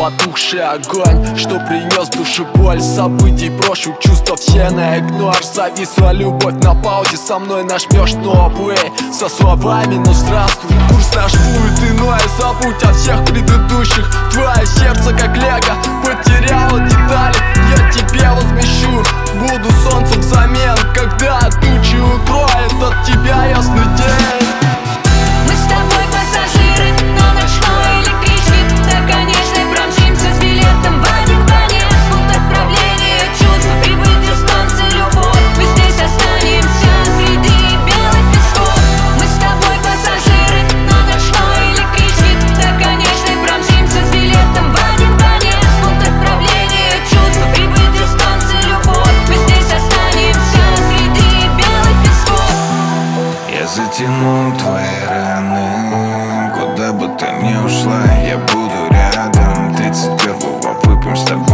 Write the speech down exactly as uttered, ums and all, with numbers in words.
потухший огонь, что принес душе боль. Событий прошлых, чувства все на игнор. Зависла любовь на паузе, со мной нажмешь новый со словами «ну здравствуй». Курс наш будет иной, забудь о всех предыдущих. Твое сердце как лего потеряло детали. Я тебе возмещу, буду солнцем взамен, когда тучи укроет от тебя ясный день. Мы с тобой пассажиры на ночной электричке, до конечной промчимся с билетом в один конец. Пункт отправления чувств, прибытие станции любовь. Мы здесь останемся среди белых песков. Мы с тобой пассажиры на ночной электричке, до конечной промчимся с билетом в один конец. Пункт отправления чувств, прибытие станции любовь. Мы здесь останемся среди белых песков. Я затяну твои раны, куда бы ты ни ушла, я буду рядом. Тридцать первого выпьем с тобой